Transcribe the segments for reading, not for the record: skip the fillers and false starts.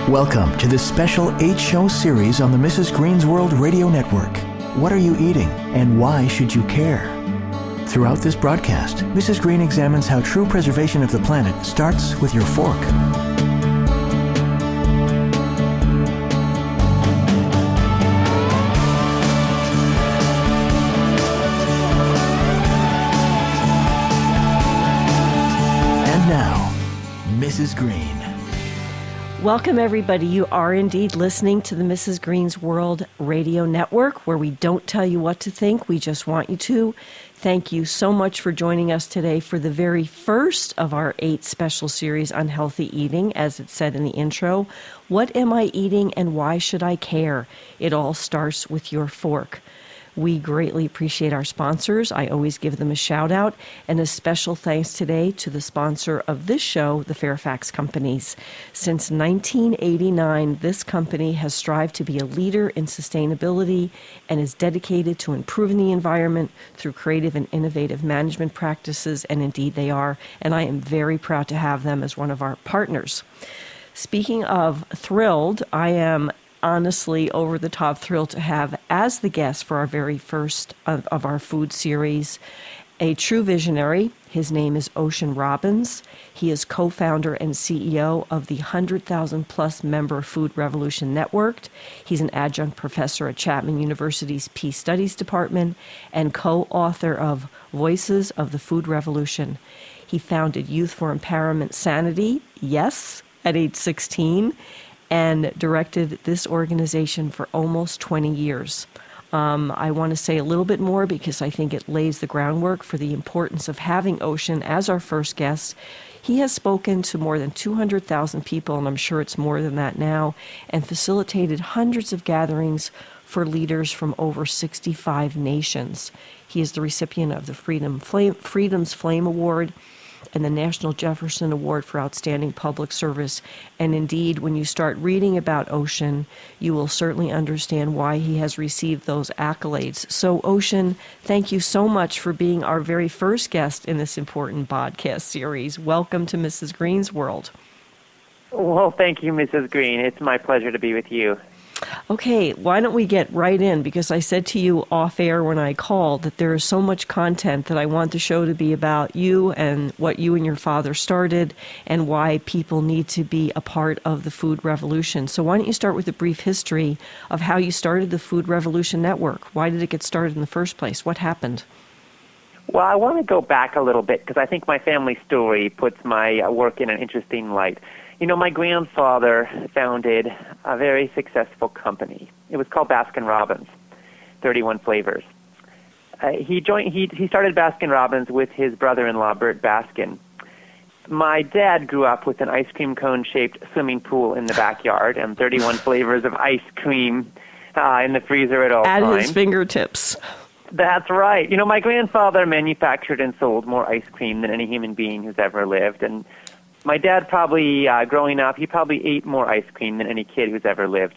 Welcome to this special 8-show series on the Mrs. Green's World Radio Network. What are you eating, and why should you care? Throughout this broadcast, Mrs. Green examines how true preservation of the planet starts with your fork. And now, Mrs. Green. Welcome, everybody. You are indeed listening to the Mrs. Green's World Radio Network, where we don't tell you what to think. We just want you to. Thank you so much for joining us today for the very first of our 8 special series on healthy eating, as it said in the intro. What am I eating and why should I care? It all starts with your fork. We greatly appreciate our sponsors. I always give them a shout out, and a special thanks today to the sponsor of this show, the Fairfax Companies. Since 1989, this company has strived to be a leader in sustainability and is dedicated to improving the environment through creative and innovative management practices, and indeed they are, and I am very proud to have them as one of our partners. Speaking of thrilled, I am honestly over the top thrilled to have as the guest for our very first of our food series a true visionary. His name is Ocean Robbins. He is co-founder and CEO of the 100,000 plus member Food Revolution Network. He's an adjunct professor at Chapman University's Peace Studies Department and co-author of Voices of the Food Revolution. He founded Youth for Empowerment Sanity, yes, at age 16, and directed this organization for almost 20 years. I want to say a little bit more because I think it lays the groundwork for the importance of having Ocean as our first guest. He has spoken to more than 200,000 people, and I'm sure it's more than that now, and facilitated hundreds of gatherings for leaders from over 65 nations. He is the recipient of the Freedom's Flame Award and the National Jefferson Award for Outstanding Public Service. And indeed, when you start reading about Ocean, you will certainly understand why he has received those accolades. So, Ocean, thank you so much for being our very first guest in this important podcast series. Welcome to Mrs. Green's World. Well, thank you, Mrs. Green. It's my pleasure to be with you. Okay, why don't we get right in? Because I said to you off air when I called that there is so much content that I want the show to be about you and what you and your father started and why people need to be a part of the food revolution. So why don't you start with a brief history of how you started the Food Revolution Network? Why did it get started in the first place? What happened? Well, I want to go back a little bit because I think my family story puts my work in an interesting light. You know, my grandfather founded a very successful company. It was called Baskin-Robbins, 31 flavors. He started Baskin-Robbins with his brother-in-law, Bert Baskin. My dad grew up with an ice cream cone-shaped swimming pool in the backyard and 31 flavors of ice cream in the freezer at all times. At his fingertips. That's right. You know, my grandfather manufactured and sold more ice cream than any human being who's ever lived, and my dad probably, growing up, he probably ate more ice cream than any kid who's ever lived.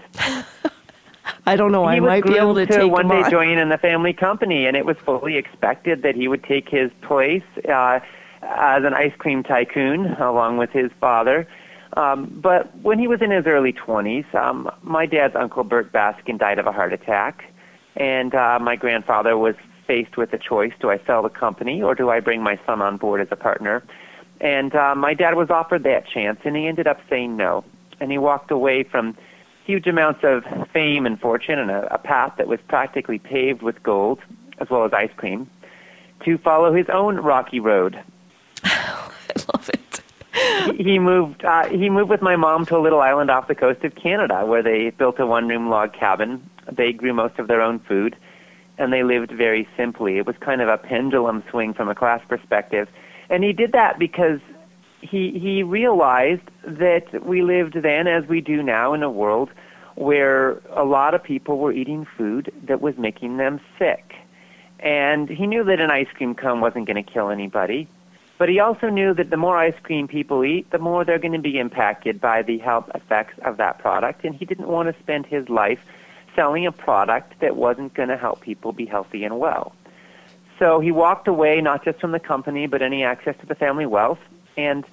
I don't know. I might be able to take one him day join in the family company, and it was fully expected that he would take his place as an ice cream tycoon along with his father. But when he was in his early 20s, my dad's uncle, Bert Baskin, died of a heart attack, and my grandfather was faced with a choice. Do I sell the company, or do I bring my son on board as a partner? And my dad was offered that chance, and he ended up saying no. And he walked away from huge amounts of fame and fortune and a path that was practically paved with gold, as well as ice cream, to follow his own rocky road. I love it. He moved with my mom to a little island off the coast of Canada where they built a one-room log cabin. They grew most of their own food, and they lived very simply. It was kind of a pendulum swing from a class perspective. And he did that because he realized that we lived then, as we do now, in a world where a lot of people were eating food that was making them sick. And he knew that an ice cream cone wasn't going to kill anybody. But he also knew that the more ice cream people eat, the more they're going to be impacted by the health effects of that product. And he didn't want to spend his life selling a product that wasn't going to help people be healthy and well. So he walked away not just from the company, but any access to the family wealth. And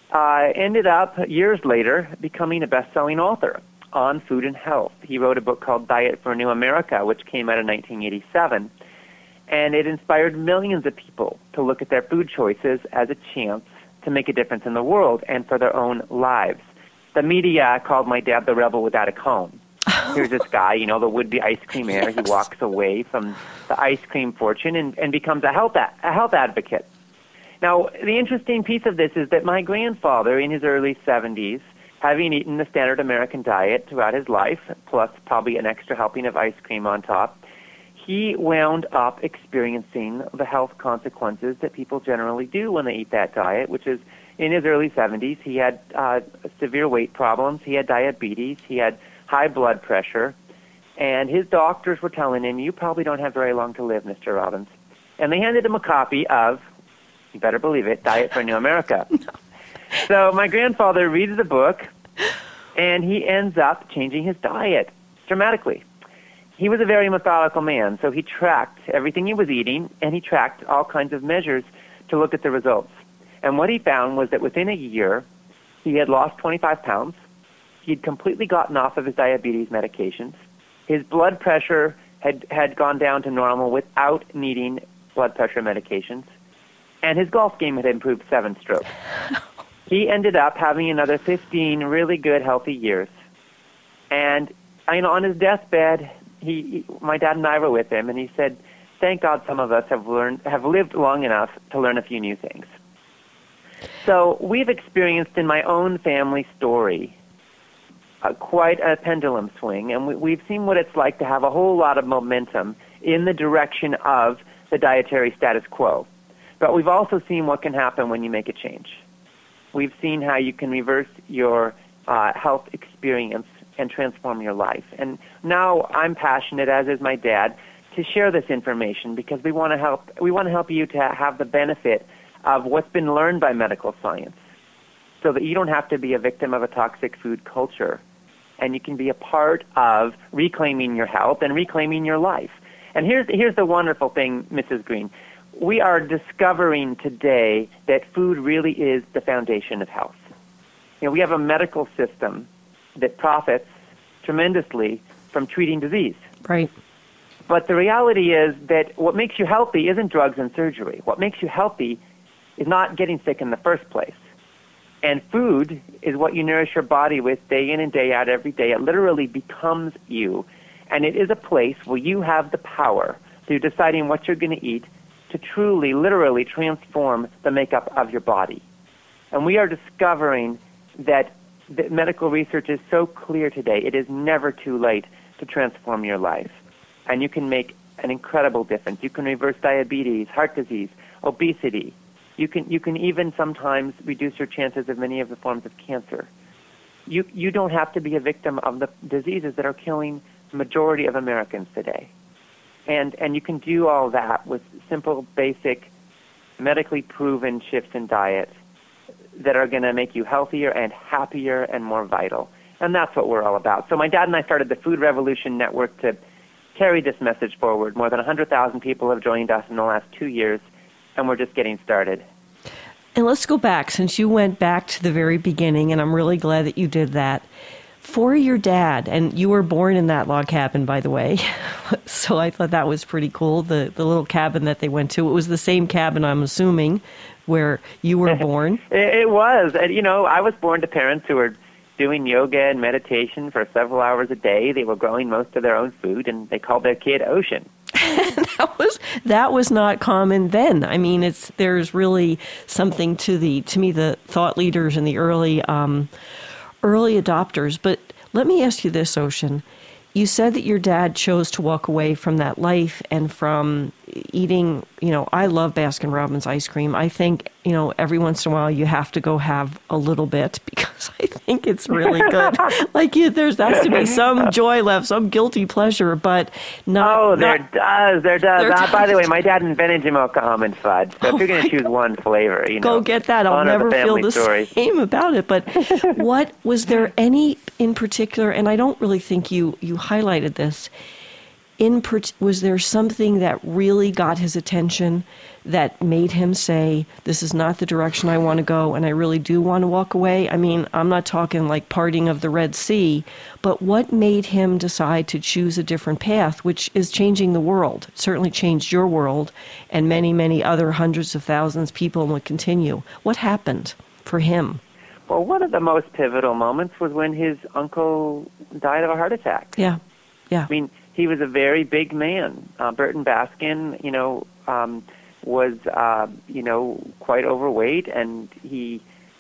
ended up, years later, becoming a best-selling author on food and health. He wrote a book called Diet for a New America, which came out in 1987, and it inspired millions of people to look at their food choices as a chance to make a difference in the world and for their own lives. The media called my dad the rebel without a comb. Here's this guy, the would-be ice cream heir. Yes. He walks away from the ice cream fortune and becomes a health advocate. Now, the interesting piece of this is that my grandfather, in his early 70s, having eaten the standard American diet throughout his life, plus probably an extra helping of ice cream on top, he wound up experiencing the health consequences that people generally do when they eat that diet, which is in his early 70s, he had severe weight problems, he had diabetes, he had high blood pressure, and his doctors were telling him, you probably don't have very long to live, Mr. Robbins. And they handed him a copy of, you better believe it, Diet for a New America. So my grandfather reads the book, and he ends up changing his diet dramatically. He was a very methodical man, so he tracked everything he was eating, and he tracked all kinds of measures to look at the results. And what he found was that within a year, he had lost 25 pounds. He'd completely gotten off of his diabetes medications. His blood pressure had gone down to normal without needing blood pressure medications. And his golf game had improved 7 strokes. He ended up having another 15 really good, healthy years. And on his deathbed, my dad and I were with him, and he said, thank God some of us have lived long enough to learn a few new things. So we've experienced in my own family story quite a pendulum swing, and we've seen what it's like to have a whole lot of momentum in the direction of the dietary status quo. But we've also seen what can happen when you make a change. We've seen how you can reverse your health experience and transform your life. And now I'm passionate, as is my dad, to share this information because we want to help you to have the benefit of what's been learned by medical science so that you don't have to be a victim of a toxic food culture and you can be a part of reclaiming your health and reclaiming your life. And here's the wonderful thing, Mrs. Green. We are discovering today that food really is the foundation of health. We have a medical system that profits tremendously from treating disease. Right. But the reality is that what makes you healthy isn't drugs and surgery. What makes you healthy is not getting sick in the first place. And food is what you nourish your body with day in and day out every day. It literally becomes you. And it is a place where you have the power through deciding what you're going to eat to truly, literally transform the makeup of your body. And we are discovering that medical research is so clear today. It is never too late to transform your life. And you can make an incredible difference. You can reverse diabetes, heart disease, obesity. You can even sometimes reduce your chances of many of the forms of cancer. You don't have to be a victim of the diseases that are killing the majority of Americans today. And you can do all that with simple, basic, medically proven shifts in diet that are going to make you healthier and happier and more vital. And that's what we're all about. So my dad and I started the Food Revolution Network to carry this message forward. More than 100,000 people have joined us in the last 2 years, and we're just getting started. And let's go back, since you went back to the very beginning, and I'm really glad that you did that. For your dad, and you were born in that log cabin, by the way, so I thought that was pretty cool, the little cabin that they went to. It was the same cabin, I'm assuming, where you were born. It was. And, I was born to parents who were doing yoga and meditation for several hours a day. They were growing most of their own food, and they called their kid Ocean. that was not common then. I mean, there's really something to me, the thought leaders and the early adopters. But let me ask you this, Ocean. You said that your dad chose to walk away from that life and from eating, I love Baskin-Robbins ice cream. I think, every once in a while you have to go have a little bit because I think it's really good. There has to be some joy left, some guilty pleasure, but not... Oh, there does. By the way, my dad invented Jamocha almond fudge, so if you're going to choose one flavor, go get that. I'll never feel the same about it. But was there any in particular, and I don't really think you highlighted this, was there something that really got his attention that made him say, this is not the direction I want to go, and I really do want to walk away? I mean, I'm not talking like parting of the Red Sea, but what made him decide to choose a different path, which is changing the world? It certainly changed your world, and many, many other hundreds of thousands of people will continue. What happened for him? Well, one of the most pivotal moments was when his uncle died of a heart attack. Yeah. I mean, he was a very big man. Burton Baskin, was, quite overweight, and he,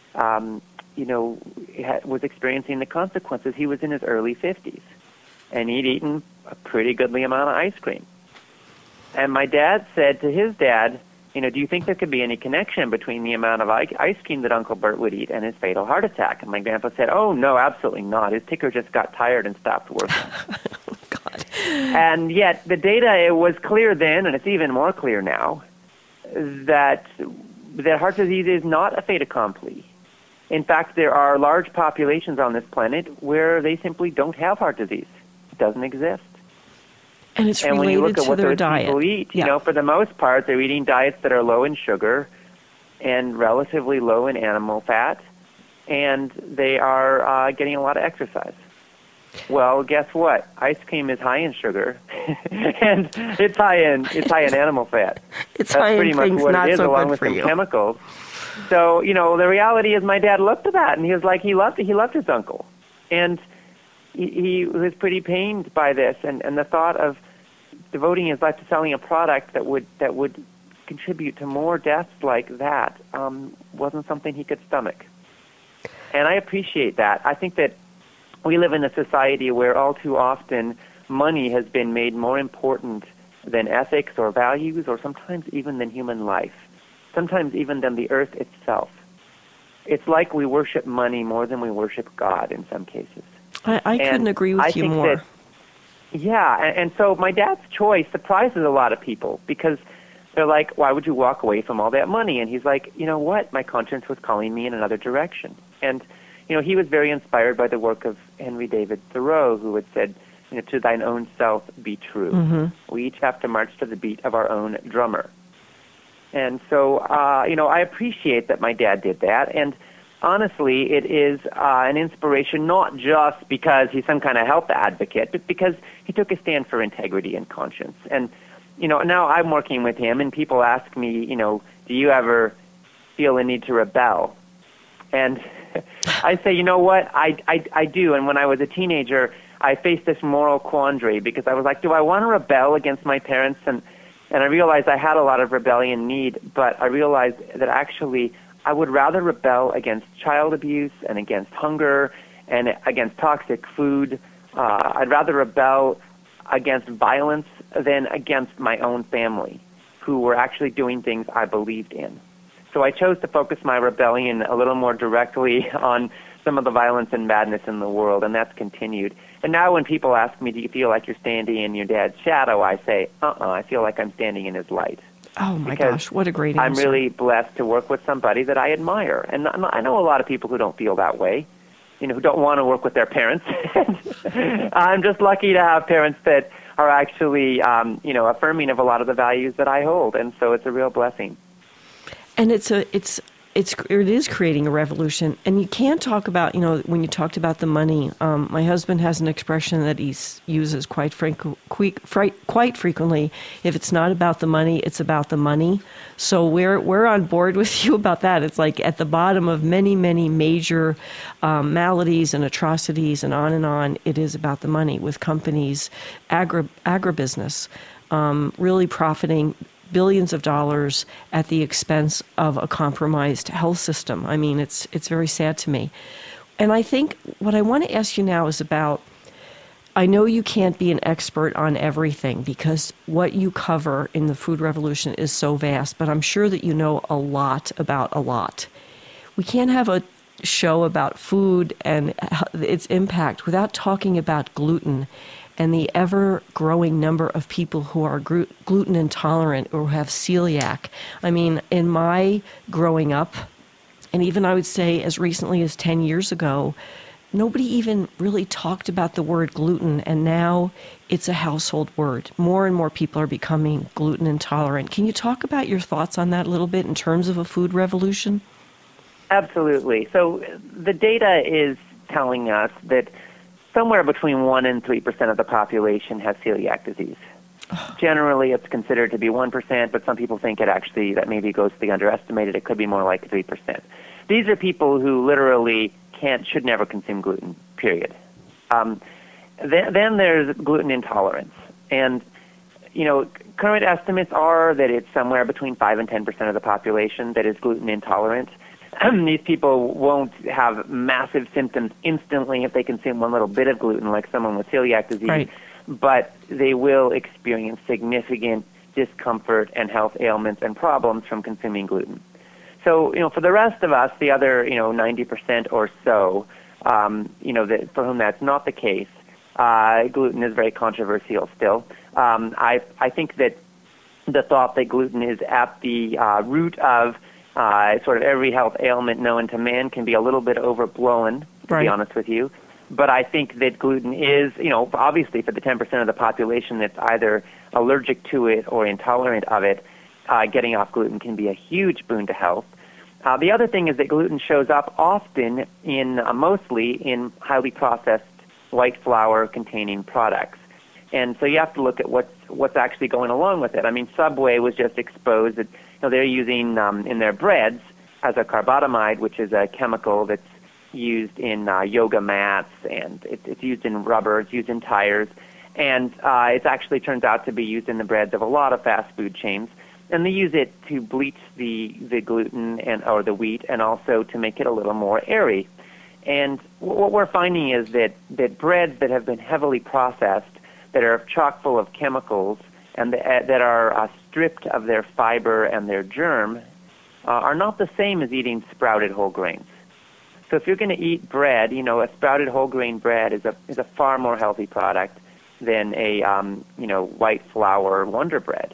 was experiencing the consequences. He was in his early 50s, and he'd eaten a pretty goodly amount of ice cream. And my dad said to his dad, do you think there could be any connection between the amount of ice cream that Uncle Bert would eat and his fatal heart attack? And my grandpa said, oh, no, absolutely not. His ticker just got tired and stopped working. Oh, God. And yet the data, it was clear then, and it's even more clear now, that heart disease is not a fait accompli. In fact, there are large populations on this planet where they simply don't have heart disease. It doesn't exist. And it's when you look at what those people eat, for the most part, they're eating diets that are low in sugar and relatively low in animal fat, and they are getting a lot of exercise. Well, guess what? Ice cream is high in sugar, and it's high in animal fat. That's pretty much what it is, along with some chemicals. So, the reality is, my dad looked at that, and he was like, he loved his uncle, and he was pretty pained by this, and the thought of devoting his life to selling a product that would contribute to more deaths like that wasn't something he could stomach. And I appreciate that. I think that we live in a society where all too often money has been made more important than ethics or values, or sometimes even than human life, sometimes even than the earth itself. It's like we worship money more than we worship God in some cases. I couldn't agree with you more. And so my dad's choice surprises a lot of people, because they're like, why would you walk away from all that money? And he's like, you know what? My conscience was calling me in another direction. And, he was very inspired by the work of Henry David Thoreau, who had said, to thine own self be true. Mm-hmm. We each have to march to the beat of our own drummer. And so, I appreciate that my dad did that. And honestly, it is an inspiration not just because he's some kind of health advocate, but because he took a stand for integrity and conscience. And, now I'm working with him, and people ask me, do you ever feel a need to rebel? And I say, you know what, I do. And when I was a teenager, I faced this moral quandary, because I was like, do I want to rebel against my parents? And I realized I had a lot of rebellion need, but I realized that actually I would rather rebel against child abuse and against hunger and against toxic food. I'd rather rebel against violence than against my own family, who were actually doing things I believed in. So I chose to focus my rebellion a little more directly on some of the violence and madness in the world, and that's continued. And now when people ask me, do you feel like you're standing in your dad's shadow, I say, I feel like I'm standing in his light. Oh, my gosh, what a great answer. I'm really blessed to work with somebody that I admire. And I know a lot of people who don't feel that way, who don't want to work with their parents. I'm just lucky to have parents that are actually, affirming of a lot of the values that I hold. And so it's a real blessing. And it is creating a revolution. And you can't talk about, when you talked about the money, my husband has an expression that he uses quite frequently. If it's not about the money, it's about the money. So we're on board with you about that. It's like at the bottom of many, many major maladies and atrocities and on, it is about the money, with companies, agribusiness, really profiting billions of dollars at the expense of a compromised health system. I mean, it's very sad to me. And I think what I want to ask you now is about, I know you can't be an expert on everything because what you cover in the food revolution is so vast, but I'm sure that you know a lot about a lot. We can't have a show about food and its impact without talking about gluten and the ever-growing number of people who are gluten intolerant or who have celiac. I mean, in my growing up, and even I would say as recently as 10 years ago, nobody even really talked about the word gluten, and now it's a household word. More and more people are becoming gluten intolerant. Can you talk about your thoughts on that a little bit in terms of a food revolution? Absolutely. So the data is telling us that somewhere between 1% and 3% of the population has celiac disease. Generally, it's considered to be 1%, but some people think that maybe goes to the underestimated. It could be more like 3%. These are people who literally should never consume gluten, period. Then there's gluten intolerance. And, current estimates are that it's somewhere between 5 and 10% of the population that is gluten intolerant. These people won't have massive symptoms instantly if they consume one little bit of gluten, like someone with celiac disease. Right. But they will experience significant discomfort and health ailments and problems from consuming gluten. So, for the rest of us, the other, 90% or so, for whom that's not the case, gluten is very controversial still. I think that the thought that gluten is at the root of sort of every health ailment known to man can be a little bit overblown, to be honest with you. But I think that gluten is, obviously for the 10% of the population that's either allergic to it or intolerant of it, getting off gluten can be a huge boon to health. The other thing is that gluten shows up often mostly in highly processed white flour containing products. And so you have to look at what's actually going along with it. I mean, Subway was just exposed that they're using in their breads as a carbotamide, which is a chemical that's used in yoga mats, and it's used in rubber, it's used in tires, and it actually turns out to be used in the breads of a lot of fast food chains. And they use it to bleach the gluten or the wheat, and also to make it a little more airy. And what we're finding is that breads that have been heavily processed, that are chock full of chemicals, and that are stripped of their fiber and their germ, are not the same as eating sprouted whole grains. So if you're going to eat bread, a sprouted whole grain bread is a far more healthy product than a white flour Wonder Bread.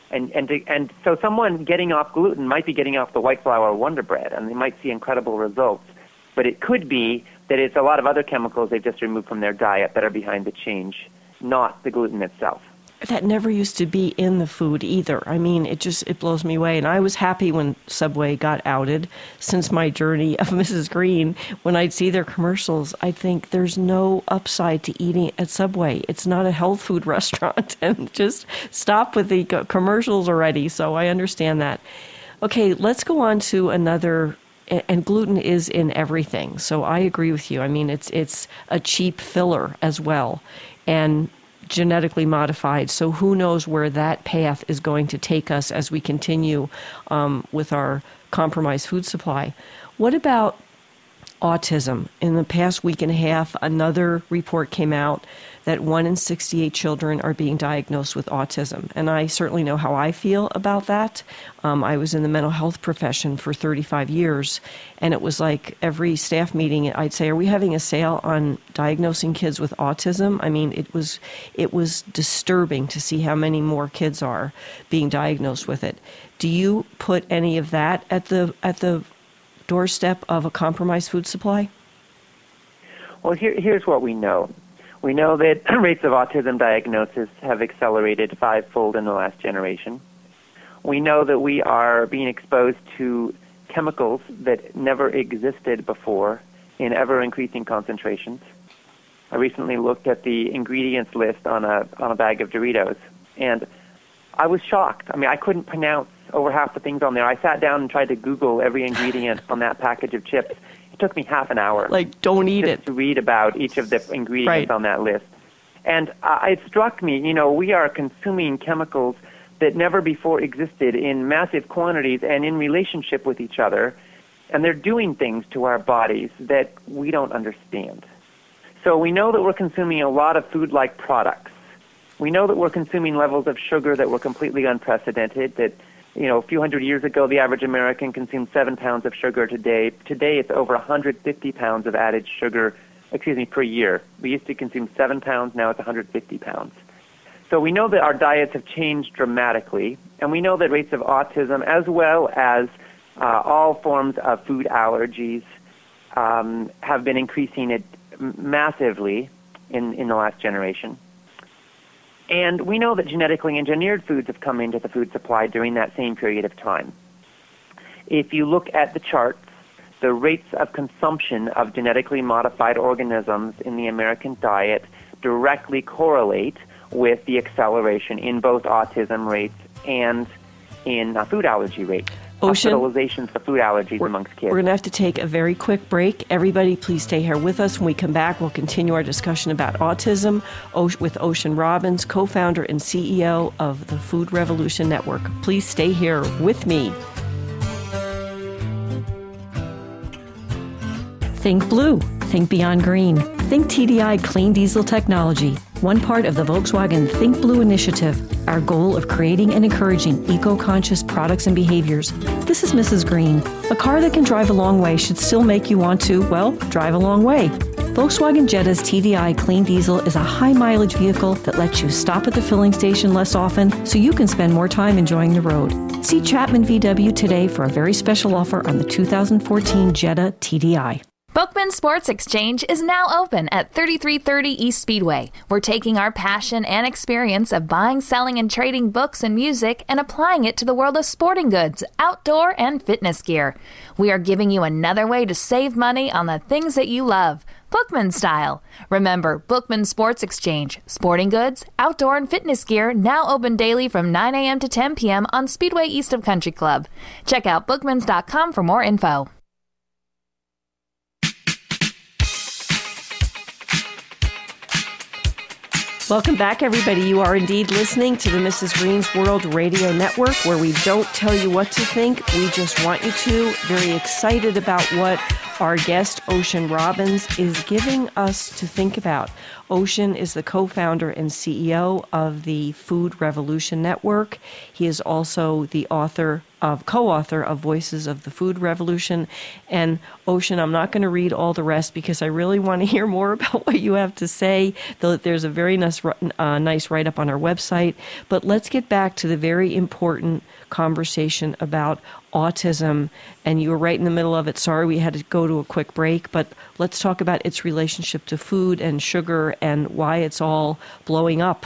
And so someone getting off gluten might be getting off the white flour Wonder Bread, and they might see incredible results. But it could be that it's a lot of other chemicals they've just removed from their diet that are behind the change, not the gluten itself. That never used to be in the food either. I mean, it blows me away. And I was happy when Subway got outed. Since my journey of Mrs. Green, when I'd see their commercials, I think there's no upside to eating at Subway. It's not a health food restaurant. And just stop with the commercials already. So I understand that. Okay, let's go on to another. And gluten is in everything. So I agree with you. I mean, it's a cheap filler as well. And genetically modified. So who knows where that path is going to take us as we continue with our compromised food supply. What about autism? In the past week and a half, another report came out that 1 in 68 children are being diagnosed with autism. And I certainly know how I feel about that. I was in the mental health profession for 35 years, and it was like every staff meeting, I'd say, are we having a sale on diagnosing kids with autism? I mean, it was disturbing to see how many more kids are being diagnosed with it. Do you put any of that at the doorstep of a compromised food supply? Well, here's what we know. We know that rates of autism diagnosis have accelerated 5-fold in the last generation. We know that we are being exposed to chemicals that never existed before in ever-increasing concentrations. I recently looked at the ingredients list on a bag of Doritos, and I was shocked. I mean, I couldn't pronounce over half the things on there. I sat down and tried to Google every ingredient on that package of chips. It took me half an hour. Like, don't eat it. To read about each of the ingredients on that list. And it struck me, we are consuming chemicals that never before existed in massive quantities and in relationship with each other, and they're doing things to our bodies that we don't understand. So we know that we're consuming a lot of food-like products. We know that we're consuming levels of sugar that were completely unprecedented, that a few hundred years ago, the average American consumed 7 pounds of sugar today. Today, it's over 150 pounds of added sugar, per year. We used to consume 7 pounds, now it's 150 pounds. So we know that our diets have changed dramatically, and we know that rates of autism, as well as all forms of food allergies, have been increasing at massively in the last generation. And we know that genetically engineered foods have come into the food supply during that same period of time. If you look at the charts, the rates of consumption of genetically modified organisms in the American diet directly correlate with the acceleration in both autism rates and in food allergy rates. Ocean, hospitalizations for food allergies amongst kids. We're going to have to take a very quick break. Everybody, please stay here with us. When we come back, we'll continue our discussion about autism with Ocean Robbins, co-founder and CEO of the Food Revolution Network. Please stay here with me. Think blue. Think beyond green. Think TDI clean diesel technology. One part of the Volkswagen Think Blue initiative, our goal of creating and encouraging eco-conscious products and behaviors. This is Mrs. Green. A car that can drive a long way should still make you want to, well, drive a long way. Volkswagen Jetta's TDI Clean Diesel is a high-mileage vehicle that lets you stop at the filling station less often so you can spend more time enjoying the road. See Chapman VW today for a very special offer on the 2014 Jetta TDI. Bookman Sports Exchange is now open at 3330 East Speedway. We're taking our passion and experience of buying, selling, and trading books and music and applying it to the world of sporting goods, outdoor, and fitness gear. We are giving you another way to save money on the things that you love, Bookman style. Remember, Bookman Sports Exchange, sporting goods, outdoor, and fitness gear now open daily from 9 a.m. to 10 p.m. on Speedway east of Country Club. Check out bookmans.com for more info. Welcome back, everybody. You are indeed listening to the Mrs. Green's World Radio Network, where we don't tell you what to think. We just want you to. Very excited about what our guest, Ocean Robbins, is giving us to think about. Ocean is the co-founder and CEO of the Food Revolution Network. He is also the co-author of Voices of the Food Revolution. And Ocean, I'm not going to read all the rest because I really want to hear more about what you have to say. There's a very nice write-up on our website. But let's get back to the very important conversation about autism. And you were right in the middle of it. Sorry, we had to go to a quick break. But let's talk about its relationship to food and sugar and why it's all blowing up.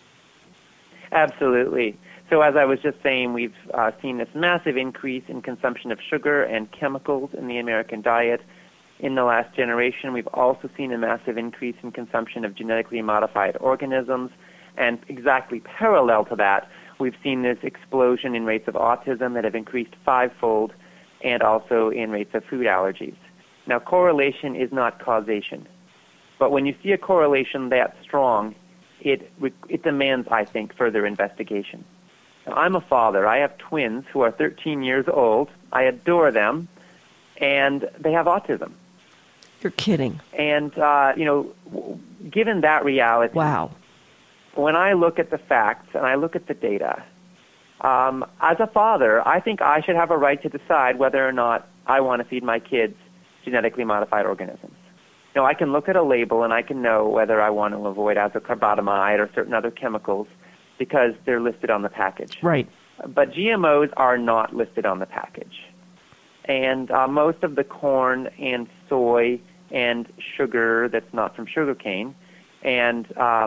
Absolutely. So as I was just saying, we've seen this massive increase in consumption of sugar and chemicals in the American diet in the last generation. We've also seen a massive increase in consumption of genetically modified organisms. And exactly parallel to that, we've seen this explosion in rates of autism that have increased fivefold, and also in rates of food allergies. Now, correlation is not causation. But when you see a correlation that strong, it demands, I think, further investigation. Now, I'm a father. I have twins who are 13 years old. I adore them, and they have autism. You're kidding. And, given that reality, wow. When I look at the facts and I look at the data, as a father, I think I should have a right to decide whether or not I want to feed my kids genetically modified organisms. You know, I can look at a label and I can know whether I want to avoid azocarbamide or certain other chemicals because they're listed on the package. Right. But GMOs are not listed on the package. And most of the corn and soy and sugar that's not from sugarcane and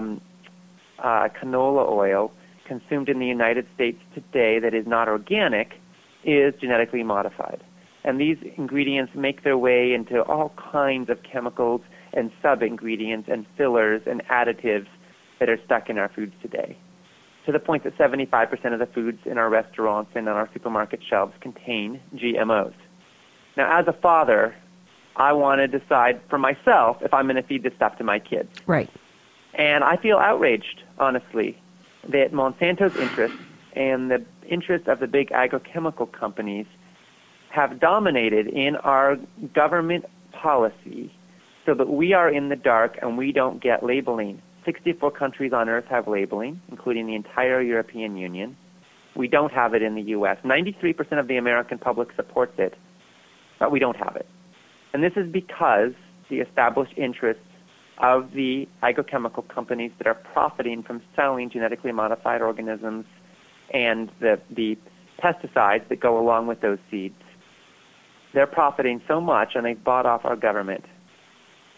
canola oil consumed in the United States today that is not organic is genetically modified. And these ingredients make their way into all kinds of chemicals and sub-ingredients and fillers and additives that are stuck in our foods today, to the point that 75% of the foods in our restaurants and on our supermarket shelves contain GMOs. Now, as a father, I want to decide for myself if I'm going to feed this stuff to my kids. Right. And I feel outraged, honestly, that Monsanto's interests and the interests of the big agrochemical companies have dominated in our government policy so that we are in the dark and we don't get labeling. 64 countries on earth have labeling, including the entire European Union. We don't have it in the U.S. 93% of the American public supports it, but we don't have it. And this is because the established interests of the agrochemical companies that are profiting from selling genetically modified organisms and the pesticides that go along with those seeds, they're profiting so much, and they've bought off our government,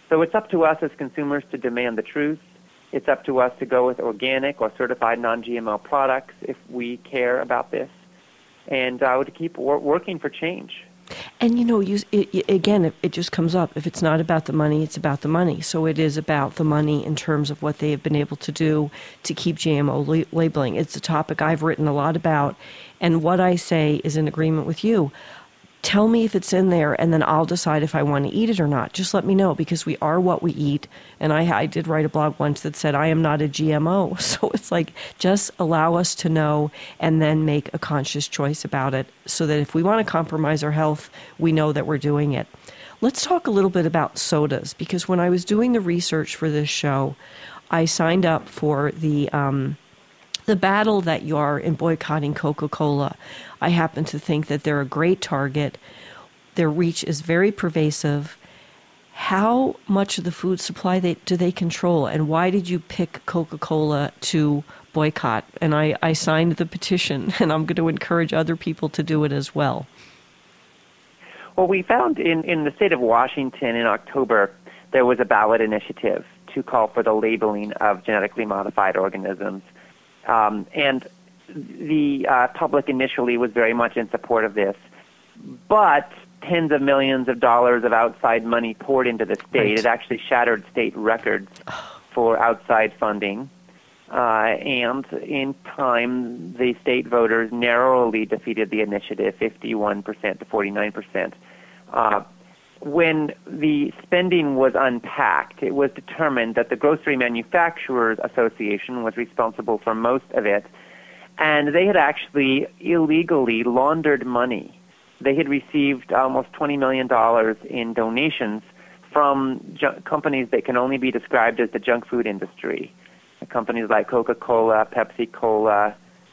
So it's up to us as consumers to demand the truth. It's up to us to go with organic or certified non-GMO products if we care about this, and to keep working for change. And, again, it just comes up. If it's not about the money, it's about the money. So it is about the money in terms of what they have been able to do to keep GMO labeling. It's a topic I've written a lot about, and what I say is in agreement with you. Tell me if it's in there, and then I'll decide if I want to eat it or not. Just let me know, because we are what we eat. And I did write a blog once that said, I am not a GMO. So it's like, just allow us to know and then make a conscious choice about it, so that if we want to compromise our health, we know that we're doing it. Let's talk a little bit about sodas, because when I was doing the research for this show, I signed up for the battle that you are in boycotting Coca-Cola. I happen to think that they're a great target. Their reach is very pervasive. How much of the food supply do they control, and why did you pick Coca-Cola to boycott? And I signed the petition, and I'm going to encourage other people to do it as well. Well, we found in the state of Washington in October, there was a ballot initiative to call for the labeling of genetically modified organisms. And the public initially was very much in support of this. But tens of millions of dollars of outside money poured into the state. Right. It actually shattered state records for outside funding. And in time, the state voters narrowly defeated the initiative, 51% to 49%. When the spending was unpacked, it was determined that the Grocery Manufacturers Association was responsible for most of it, and they had actually illegally laundered money. They had received almost $20 million in donations from companies that can only be described as the junk food industry, companies like Coca-Cola, Pepsi-Cola,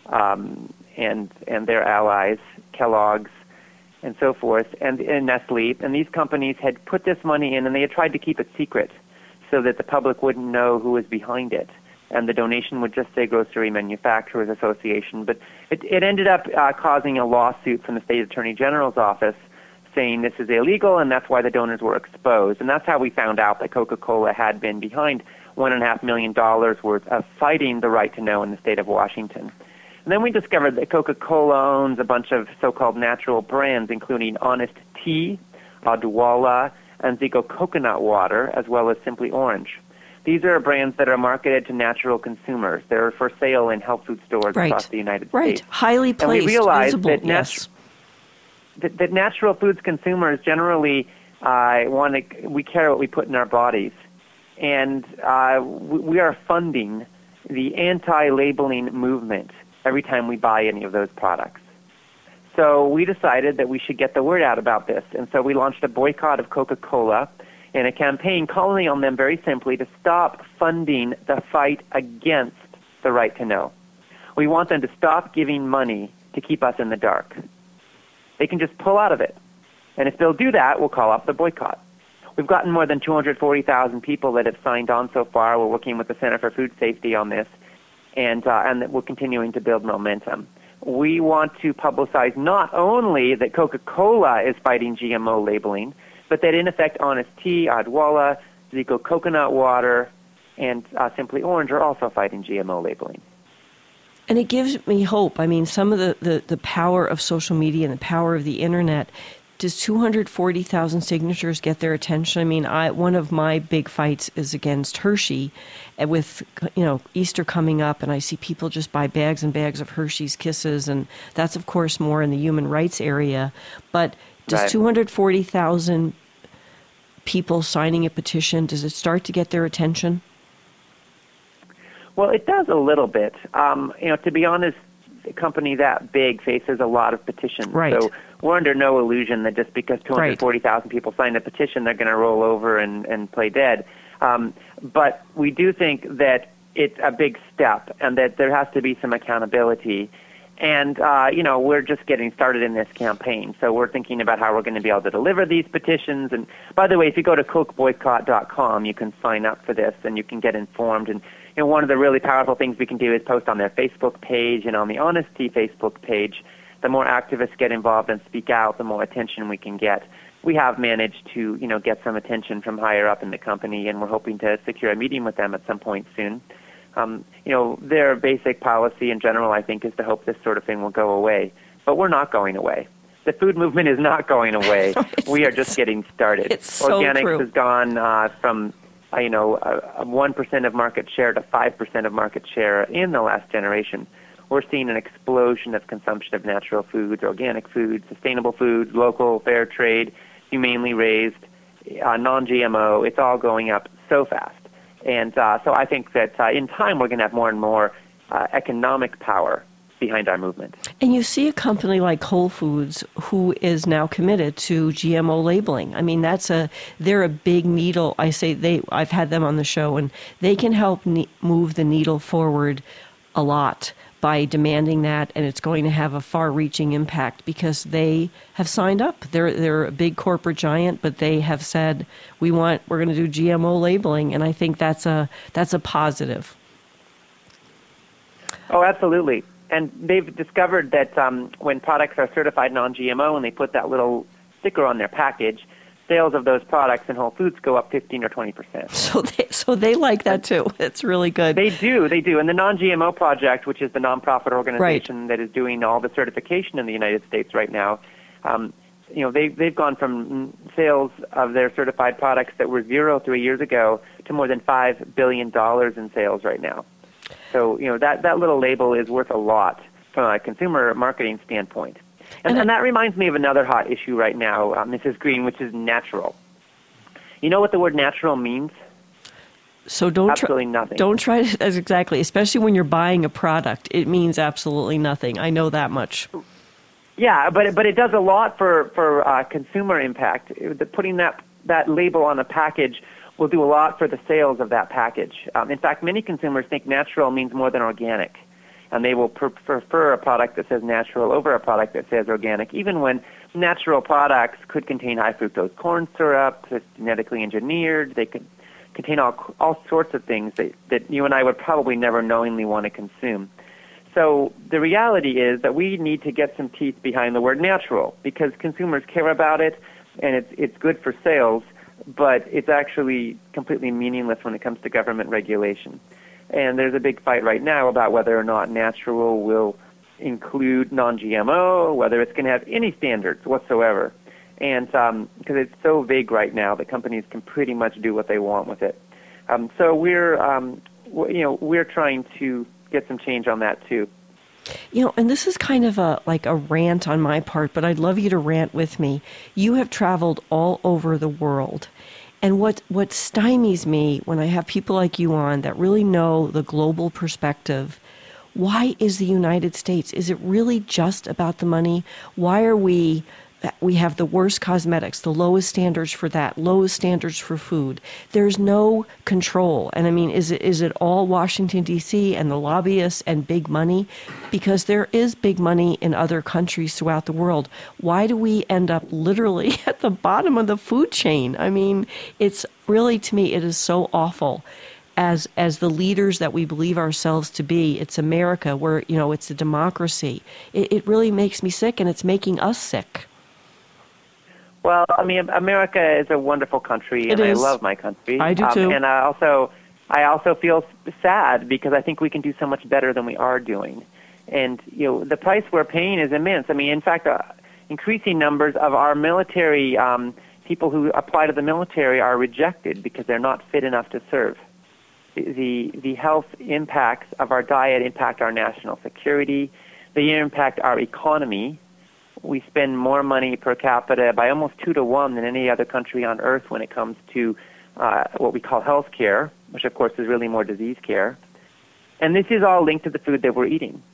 and their allies, Kellogg's, and so forth, and Nestle. And these companies had put this money in, and they had tried to keep it secret so that the public wouldn't know who was behind it. And the donation would just say Grocery Manufacturers Association. But it ended up causing a lawsuit from the state attorney general's office saying this is illegal, and that's why the donors were exposed. And that's how we found out that Coca-Cola had been behind $1.5 million worth of fighting the right to know in the state of Washington. And then we discovered that Coca-Cola owns a bunch of so-called natural brands, including Honest Tea, Odwalla, and Zico Coconut Water, as well as Simply Orange. These are brands that are marketed to natural consumers. They're for sale in health food stores across the United States. Right, highly placed, and we realized visible, that natural foods consumers generally we care what we put in our bodies. And we are funding the anti-labeling movement every time we buy any of those products. So we decided that we should get the word out about this. And so we launched a boycott of Coca-Cola and a campaign calling on them very simply to stop funding the fight against the right to know. We want them to stop giving money to keep us in the dark. They can just pull out of it. And if they'll do that, we'll call off the boycott. We've gotten more than 240,000 people that have signed on so far. We're working with the Center for Food Safety on this, and we're continuing to build momentum. We want to publicize not only that Coca-Cola is fighting GMO labeling, but that in effect Honest Tea, Odwalla, Zico Coconut Water, and Simply Orange are also fighting GMO labeling. And it gives me hope. I mean, some of the power of social media and the power of the internet. Does 240,000 signatures get their attention? I mean, one of my big fights is against Hershey, with Easter coming up, and I see people just buy bags and bags of Hershey's Kisses, and that's of course more in the human rights area. But does 240,000 people signing a petition, does it start to get their attention? Well, it does a little bit. To be honest, a company that big faces a lot of petitions. Right. So we're under no illusion that just because 240,000 people sign a petition, they're going to roll over and play dead. But we do think that it's a big step and that there has to be some accountability. And, we're just getting started in this campaign. So we're thinking about how we're going to be able to deliver these petitions. And by the way, if you go to CokeBoycott.com, you can sign up for this and you can get informed. And one of the really powerful things we can do is post on their Facebook page and on the Honest Tea Facebook page. The more activists get involved and speak out, the more attention we can get. we have managed to, get some attention from higher up in the company, and we're hoping to secure a meeting with them at some point soon. Their basic policy in general, I think, is to hope this sort of thing will go away. But we're not going away. The food movement is not going away. We are just getting started. It's so Organics true. has gone from 1% of market share to 5% of market share in the last generation. We're seeing an explosion of consumption of natural foods, organic foods, sustainable foods, local, fair trade, humanely raised, non-GMO. It's all going up so fast. And so I think that in time we're going to have more and more economic power behind our movement. And you see a company like Whole Foods who is now committed to GMO labeling. I mean, they're a big needle. I've had them on the show, and they can help move the needle forward a lot by demanding that, and it's going to have a far-reaching impact because they have signed up. They're a big corporate giant, but they have said we're going to do GMO labeling, and I think that's a positive. Oh, absolutely. And they've discovered that when products are certified non-GMO and they put that little sticker on their package, sales of those products in Whole Foods go up 15 or 20%. So they like that too. It's really good. They do. And the Non-GMO Project, which is the nonprofit organization that is doing all the certification in the United States right now, they've gone from sales of their certified products that were 0 3 years ago to more than $5 billion in sales right now. So, that little label is worth a lot from a consumer marketing standpoint. And that reminds me of another hot issue right now, Mrs. Green, which is natural. You know what the word natural means? So absolutely nothing. Don't try to, exactly, especially when you're buying a product. It means absolutely nothing. I know that much. Yeah, but it does a lot for consumer impact. Putting that label on a package will do a lot for the sales of that package. In fact, many consumers think natural means more than organic, and they will prefer a product that says natural over a product that says organic, even when natural products could contain high fructose corn syrup, it's genetically engineered. They could contain all sorts of things that you and I would probably never knowingly want to consume. So the reality is that we need to get some teeth behind the word natural because consumers care about it, and it's good for sales, but it's actually completely meaningless when it comes to government regulation. And there's a big fight right now about whether or not natural will include non-GMO, whether it's going to have any standards whatsoever. And because it's so vague right now that companies can pretty much do what they want with it. So we're trying to get some change on that too. And this is kind of a rant on my part, but I'd love you to rant with me. You have traveled all over the world. And what stymies me when I have people like you on that really know the global perspective, why is the United States? Is it really just about the money? Why are we have the worst cosmetics, the lowest standards for that, lowest standards for food? There's no control. And I mean, is it all Washington, D.C. and the lobbyists and big money? Because there is big money in other countries throughout the world. Why do we end up literally at the bottom of the food chain? I mean, it's really, to me, it is so awful. As the leaders that we believe ourselves to be, it's America, where, it's a democracy. It really makes me sick, and it's making us sick. Well, I mean, America is a wonderful country, and I love my country. I do too. And I also feel sad because I think we can do so much better than we are doing. And the price we're paying is immense. I mean, in fact, increasing numbers of our military people who apply to the military are rejected because they're not fit enough to serve. The health impacts of our diet impact our national security. They impact our economy. We spend more money per capita by almost 2 to 1 than any other country on earth when it comes to what we call health care, which of course is really more disease care. And this is all linked to the food that we're eating.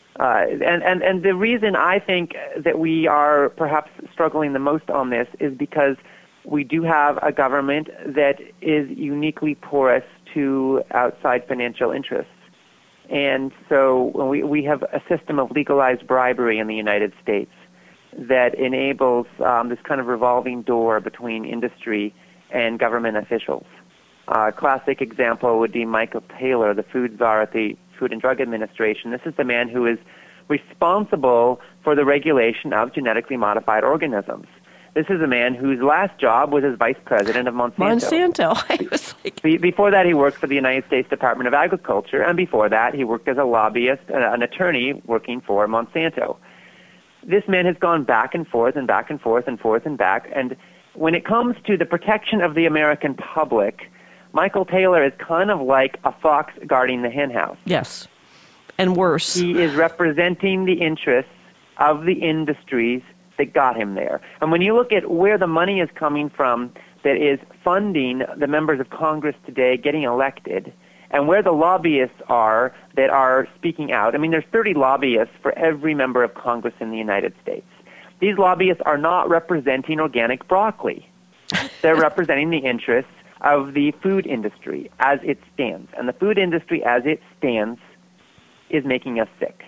And the reason I think that we are perhaps struggling the most on this is because we do have a government that is uniquely porous to outside financial interests. And so we have a system of legalized bribery in the United States that enables this kind of revolving door between industry and government officials. A classic example would be Michael Taylor, the food czar at the Food and Drug Administration. This is the man who is responsible for the regulation of genetically modified organisms. This is a man whose last job was as vice president of Monsanto. I was like... Before that, he worked for the United States Department of Agriculture, and before that, he worked as a lobbyist, an attorney working for Monsanto. This man has gone back and forth and back and forth and forth and back, and when it comes to the protection of the American public, Michael Taylor is kind of like a fox guarding the henhouse. Yes, and worse. He is representing the interests of the industries that got him there. And when you look at where the money is coming from that is funding the members of Congress today getting elected, and where the lobbyists are that are speaking out, I mean, there's 30 lobbyists for every member of Congress in the United States. These lobbyists are not representing organic broccoli. They're representing the interests of the food industry as it stands. And the food industry as it stands is making us sick.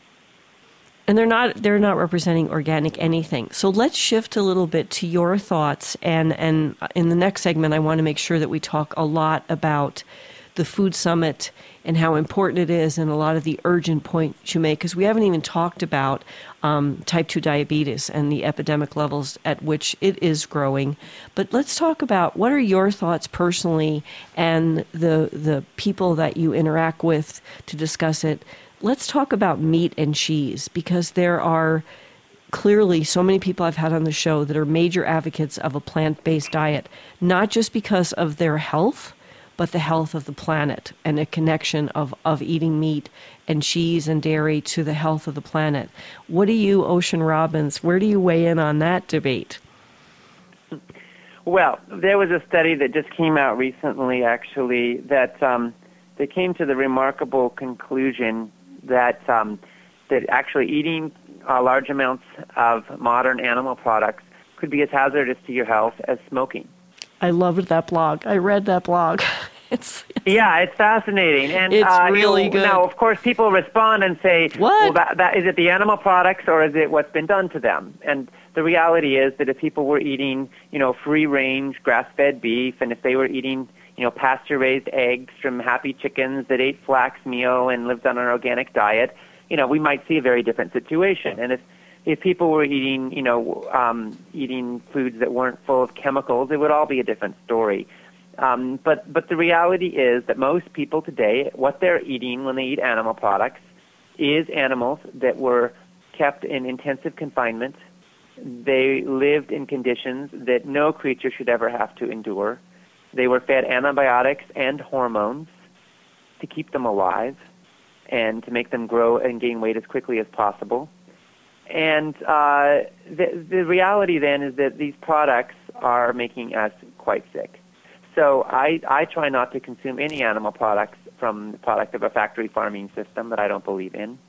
And they're not representing organic anything. So let's shift a little bit to your thoughts. And in the next segment, I want to make sure that we talk a lot about the Food Summit and how important it is and a lot of the urgent points you make, because we haven't even talked about type 2 diabetes and the epidemic levels at which it is growing. But let's talk about what are your thoughts personally and the people that you interact with to discuss it. Let's talk about meat and cheese, because there are clearly so many people I've had on the show that are major advocates of a plant-based diet, not just because of their health, but the health of the planet and a connection of eating meat and cheese and dairy to the health of the planet. What do you, Ocean Robbins, where do you weigh in on that debate? Well, there was a study that just came out recently, actually, that they came to the remarkable conclusion that actually eating large amounts of modern animal products could be as hazardous to your health as smoking. I loved that blog. I read that blog. It's fascinating, and it's really good. Now, of course, people respond and say, "What? Well, that is it the animal products, or is it what's been done to them?" And the reality is that if people were eating, free-range, grass-fed beef, and if they were eating, pasture-raised eggs from happy chickens that ate flax meal and lived on an organic diet, we might see a very different situation. And if people were eating, eating foods that weren't full of chemicals, it would all be a different story. But the reality is that most people today, what they're eating when they eat animal products is animals that were kept in intensive confinement. They lived in conditions that no creature should ever have to endure. They were fed antibiotics and hormones to keep them alive and to make them grow and gain weight as quickly as possible. And the reality then is that these products are making us quite sick. So I try not to consume any animal products from the product of a factory farming system that I don't believe in.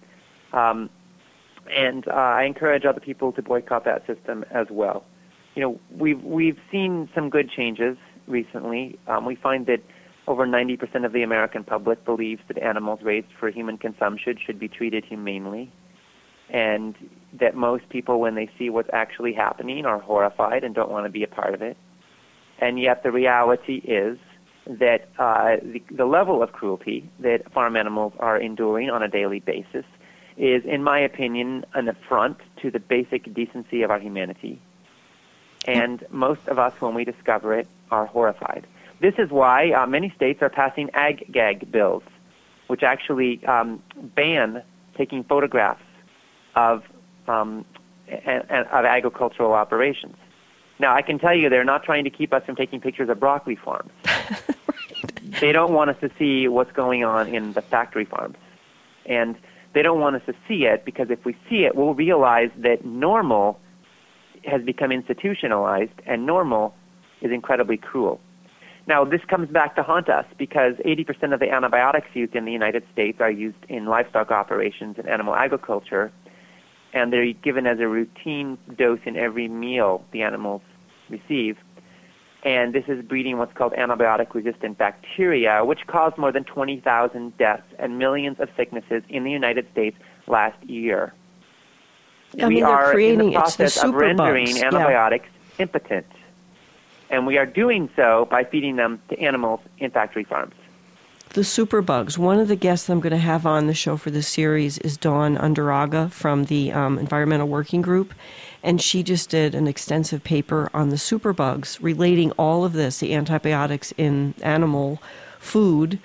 And I encourage other people to boycott that system as well. We've seen some good changes recently. We find that over 90% of the American public believes that animals raised for human consumption should be treated humanely, and that most people, when they see what's actually happening, are horrified and don't want to be a part of it. And yet the reality is that the level of cruelty that farm animals are enduring on a daily basis is, in my opinion, an affront to the basic decency of our humanity. And most of us, when we discover it, are horrified. This is why many states are passing ag-gag bills, which actually ban taking photographs of agricultural operations. Now, I can tell you they're not trying to keep us from taking pictures of broccoli farms. Right. They don't want us to see what's going on in the factory farms. And they don't want us to see it because if we see it, we'll realize that normal has become institutionalized and normal is incredibly cruel. Now, this comes back to haunt us because 80% of the antibiotics used in the United States are used in livestock operations and animal agriculture, and they're given as a routine dose in every meal the animals receive. And this is breeding what's called antibiotic-resistant bacteria, which caused more than 20,000 deaths and millions of sicknesses in the United States last year. We are in the process of rendering antibiotics impotent. And we are doing so by feeding them to animals in factory farms. The superbugs. One of the guests I'm going to have on the show for this series is Dawn Undaraga from the Environmental Working Group. and she just did an extensive paper on the superbugs, relating all of this, the antibiotics in animal food,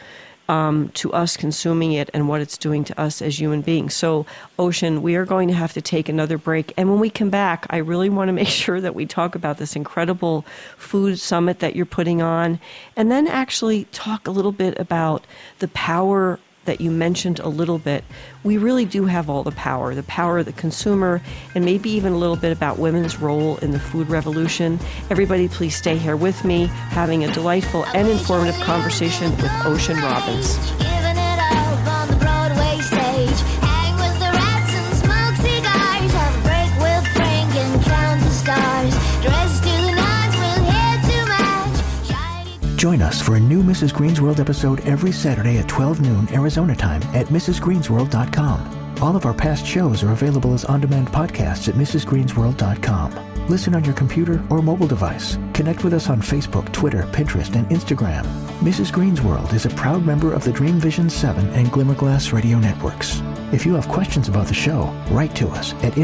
to us consuming it and what it's doing to us as human beings. So, Ocean, we are going to have to take another break. And when we come back, I really want to make sure that we talk about this incredible food summit that you're putting on, and then actually talk a little bit about the power that you mentioned a little bit. We really do have all the power of the consumer, and maybe even a little bit about women's role in the food revolution. Everybody, please stay here with me, having a delightful and informative conversation with Ocean Robbins. Giving it up on the Broadway stage. Hang with the rats and smoke cigars. Have a break with Frank and count the stars. Dress to the nines with hair to match. Shiny. Join us for a new Mrs. Green's World episode every Saturday at 12 noon Arizona time at mrsgreensworld.com. All of our past shows are available as on-demand podcasts at mrsgreensworld.com. Listen on your computer or mobile device. Connect with us on Facebook, Twitter, Pinterest, and Instagram. Mrs. Green's World is a proud member of the Dream Vision 7 and Glimmerglass radio networks. If you have questions about the show, write to us at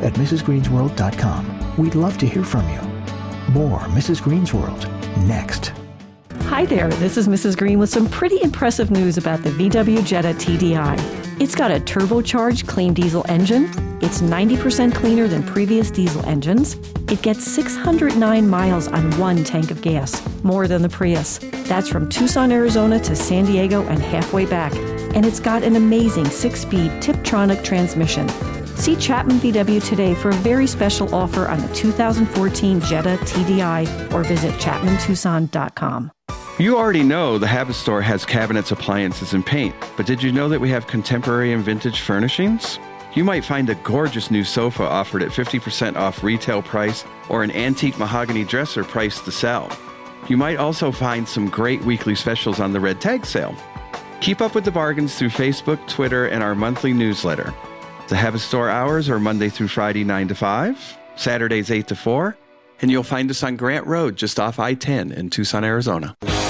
info@mrsgreensworld.com. We'd love to hear from you. More Mrs. Green's World next. Hi there, this is Mrs. Green with some pretty impressive news about the VW Jetta TDI. It's got a turbocharged clean diesel engine. It's 90% cleaner than previous diesel engines. It gets 609 miles on one tank of gas, more than the Prius. That's from Tucson, Arizona to San Diego and halfway back. And it's got an amazing 6-speed Tiptronic transmission. See Chapman VW today for a very special offer on the 2014 Jetta TDI or visit chapmantucson.com. You already know the Habit Store has cabinets, appliances, and paint, but did you know that we have contemporary and vintage furnishings? You might find a gorgeous new sofa offered at 50% off retail price or an antique mahogany dresser priced to sell. You might also find some great weekly specials on the Red Tag sale. Keep up with the bargains through Facebook, Twitter, and our monthly newsletter. The Habit Store hours are Monday through Friday 9 to 5, Saturdays 8 to 4, and you'll find us on Grant Road just off I-10 in Tucson, Arizona.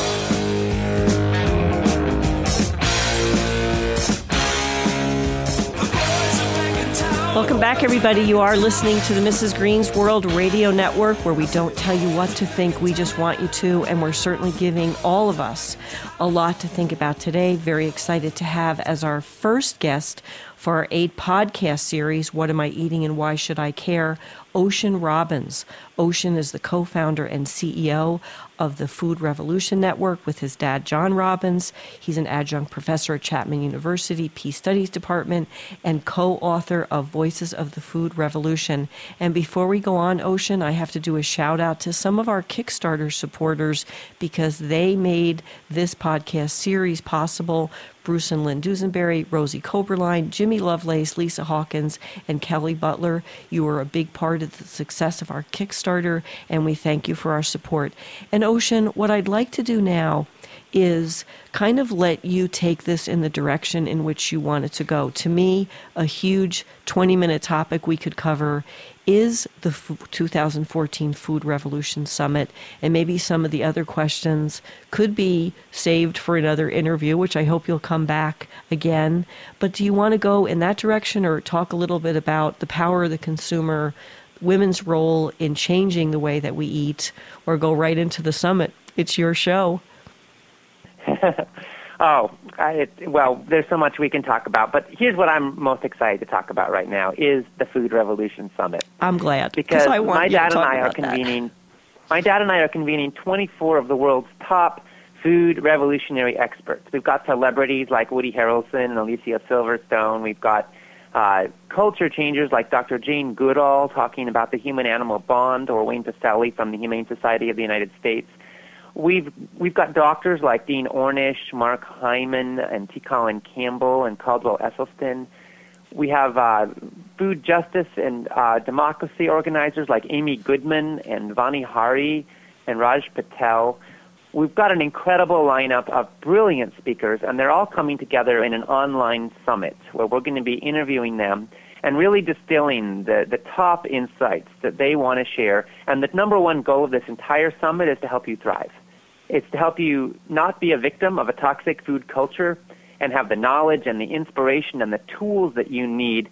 Welcome back, everybody. You are listening to the Mrs. Green's World Radio Network, where we don't tell you what to think. We just want you to, and we're certainly giving all of us a lot to think about today. Very excited to have as our first guest for our 8 podcast series, What Am I Eating and Why Should I Care?, Ocean Robbins. Ocean is the co-founder and CEO of the Food Revolution Network with his dad, John Robbins. He's an adjunct professor at Chapman University Peace Studies Department and co-author of Voices of the Food Revolution. And before we go on, Ocean, I have to do a shout out to some of our Kickstarter supporters because they made this podcast series possible. Bruce and Lynn Dusenberry, Rosie Coberline, Jimmy Lovelace, Lisa Hawkins, and Kelly Butler. You were a big part of the success of our Kickstarter, and we thank you for our support. And Ocean, what I'd like to do now is kind of let you take this in the direction in which you want it to go. To me, a huge 20-minute topic we could cover is the 2014 Food Revolution Summit, and maybe some of the other questions could be saved for another interview, which I hope you'll come back again. But do you want to go in that direction or talk a little bit about the power of the consumer, women's role in changing the way that we eat, or go right into the summit? It's your show. Well, there's so much we can talk about, but here's what I'm most excited to talk about right now is the Food Revolution Summit. I'm glad because I want my you dad to talk and I are about that. convening. My dad and I are convening 24 of the world's top food revolutionary experts. We've got celebrities like Woody Harrelson and Alicia Silverstone. We've got culture changers like Dr. Jane Goodall talking about the human-animal bond, or Wayne Pacelle from the Humane Society of the United States. We've got doctors like Dean Ornish, Mark Hyman, and T. Colin Campbell, and Caldwell Esselstyn. We have food justice and democracy organizers like Amy Goodman and Vani Hari and Raj Patel. We've got an incredible lineup of brilliant speakers, and they're all coming together in an online summit where we're going to be interviewing them and really distilling the top insights that they want to share. And the number one goal of this entire summit is to help you thrive. It's to help you not be a victim of a toxic food culture and have the knowledge and the inspiration and the tools that you need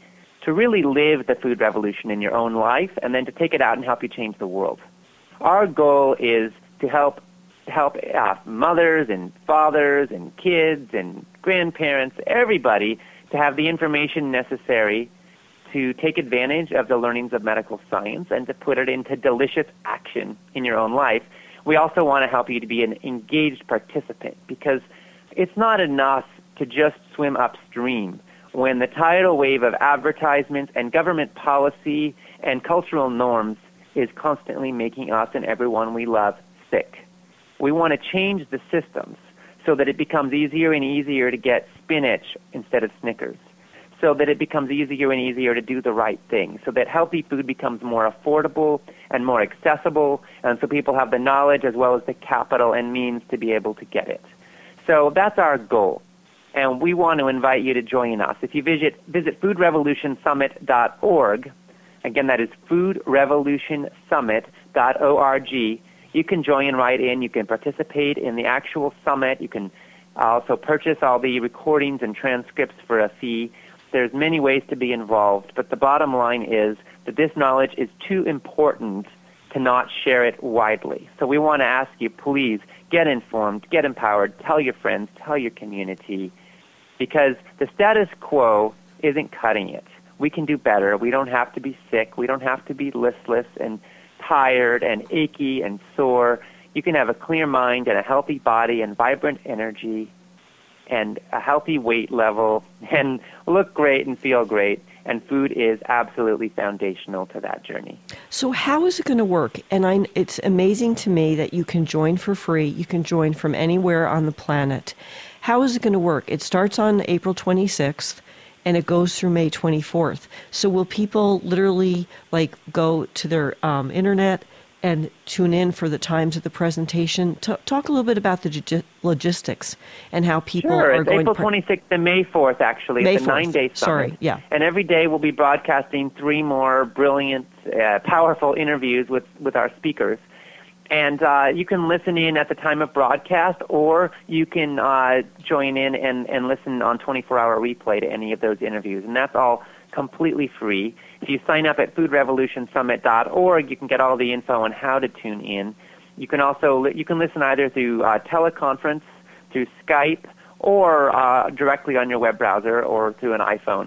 to really live the food revolution in your own life and then to take it out and help you change the world. Our goal is to help mothers and fathers and kids and grandparents, everybody, to have the information necessary to take advantage of the learnings of medical science and to put it into delicious action in your own life. We also want to help you to be an engaged participant, because it's not enough to just swim upstream when the tidal wave of advertisements and government policy and cultural norms is constantly making us and everyone we love sick. We want to change the systems so that it becomes easier and easier to get spinach instead of Snickers, so that it becomes easier and easier to do the right thing, so that healthy food becomes more affordable and more accessible, and so people have the knowledge as well as the capital and means to be able to get it. So that's our goal, and we want to invite you to join us. If you visit foodrevolutionsummit.org, again, that is foodrevolutionsummit.org, you can join right in. You can participate in the actual summit. You can also purchase all the recordings and transcripts for a fee. There's many ways to be involved, but the bottom line is that this knowledge is too important to not share it widely. So we want to ask you, please, get informed, get empowered, tell your friends, tell your community, because the status quo isn't cutting it. We can do better. We don't have to be sick. We don't have to be listless and tired and achy and sore. You can have a clear mind and a healthy body and vibrant energy and a healthy weight level and look great and feel great. And food is absolutely foundational to that journey. So how is it going to work? And it's amazing to me that you can join for free. You can join from anywhere on the planet. How is it going to work? It starts on April 26th. And it goes through May 24th. So will people literally go to their internet and tune in for the times of the presentation? Talk a little bit about the logistics and how people are going to... Sure, it's April 26th and May 4th, actually. It's a 9-day summit. Sorry, yeah. And every day we'll be broadcasting 3 more brilliant, powerful interviews with our speakers. And you can listen in at the time of broadcast, or you can join in and listen on 24-hour replay to any of those interviews. And that's all completely free. If you sign up at foodrevolutionsummit.org, you can get all the info on how to tune in. You can also listen either through teleconference, through Skype, or directly on your web browser or through an iPhone.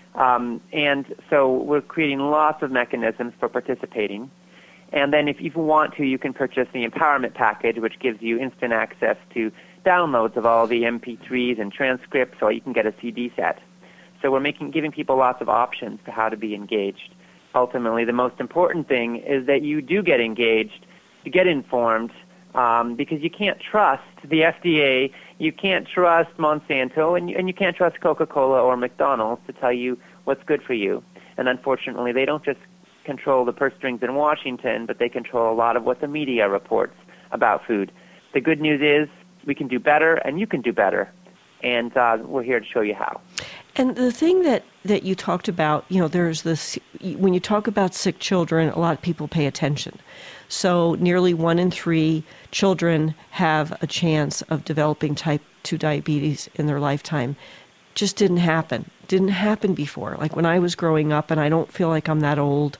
And so we're creating lots of mechanisms for participating. And then if you want to, you can purchase the Empowerment Package, which gives you instant access to downloads of all the MP3s and transcripts, or you can get a CD set. So we're giving people lots of options to how to be engaged. Ultimately, the most important thing is that you do get engaged, you get informed, because you can't trust the FDA, you can't trust Monsanto, and you can't trust Coca-Cola or McDonald's to tell you what's good for you. And unfortunately, they don't just control the purse strings in Washington, but they control a lot of what the media reports about food. The good news is we can do better, and you can do better, and we're here to show you how. And the thing that you talked about, there's this, when you talk about sick children, a lot of people pay attention. So nearly 1 in 3 children have a chance of developing type 2 diabetes in their lifetime. Just didn't happen before. Like when I was growing up, and I don't feel like I'm that old,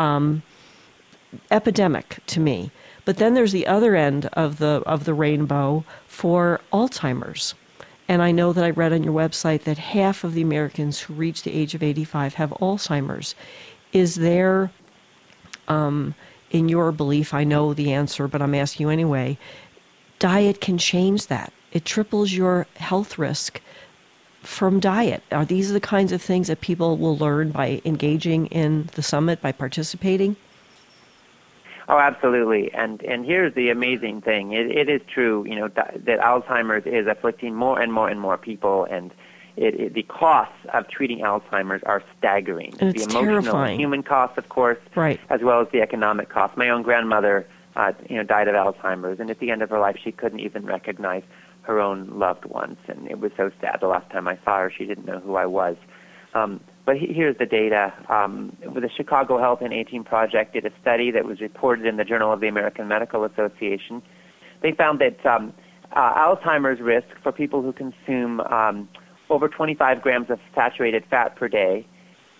epidemic to me. But then there's the other end of the rainbow for Alzheimer's. And I know that I read on your website that half of the Americans who reach the age of 85 have Alzheimer's. Is there, in your belief, I know the answer, but I'm asking you anyway, diet can change that? It triples your health risk from diet. Are these the kinds of things that people will learn by engaging in the summit, by participating? Oh, absolutely. And here's the amazing thing. It is true, that Alzheimer's is afflicting more and more and more people, and the costs of treating Alzheimer's are staggering. And it's the emotional terrifying. And human costs, of course, right, as well as the economic costs. My own grandmother, died of Alzheimer's, and at the end of her life, she couldn't even recognize her own loved ones, and it was so sad. The last time I saw her, she didn't know who I was. But here's the data. The Chicago Health and Aging Project did a study that was reported in the Journal of the American Medical Association. They found that Alzheimer's risk for people who consume over 25 grams of saturated fat per day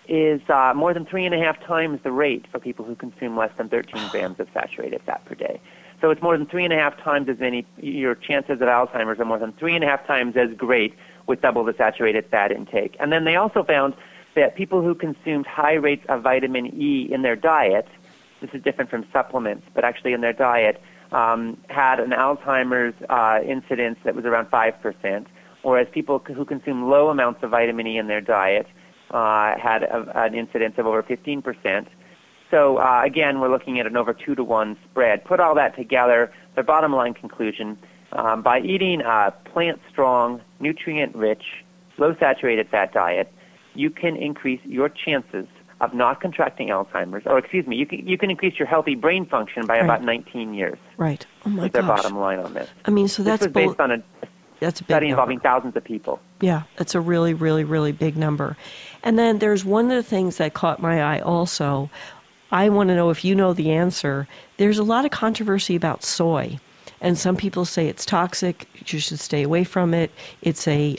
is more than 3.5 times the rate for people who consume less than 13 grams of saturated fat per day. So it's more than 3.5 times as many. Your chances of Alzheimer's are more than 3.5 times as great with double the saturated fat intake. And then they also found that people who consumed high rates of vitamin E in their diet, this is different from supplements, but actually in their diet, had an Alzheimer's incidence that was around 5%, whereas people who consume low amounts of vitamin E in their diet had an incidence of over 15%. So again, we're looking at an over 2-to-1 spread. Put all that together, the bottom line conclusion, by eating a plant-strong, nutrient-rich, low-saturated fat diet, you can increase your chances of not contracting Alzheimer's, or excuse me, you can increase your healthy brain function by about 19 years. Right. Oh my gosh. Their bottom line on this. I mean, so that's this was based on a study involving thousands of people. Yeah, that's a really, really, really big number. And then there's one of the things that caught my eye also. I want to know if you know the answer. There's a lot of controversy about soy, and some people say it's toxic. You should stay away from it. It's a,